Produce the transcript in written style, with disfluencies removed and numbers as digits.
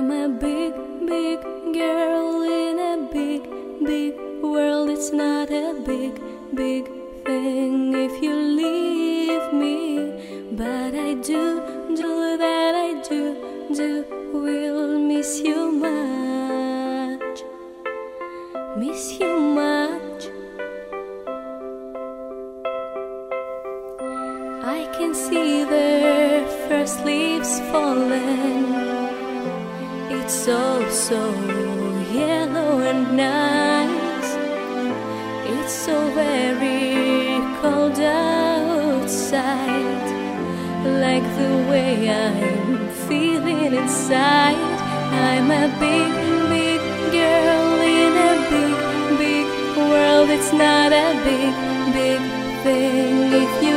I'm a big, big girl in a big, big world. It's not a big, big thing if you leave me, but I do that I do will miss you much, miss you much. I can see the first leaves falling. It's so yellow and nice. It's so very cold outside, like the way I'm feeling inside. I'm a big, big girl in a big, big world. It's not a big, big thing if you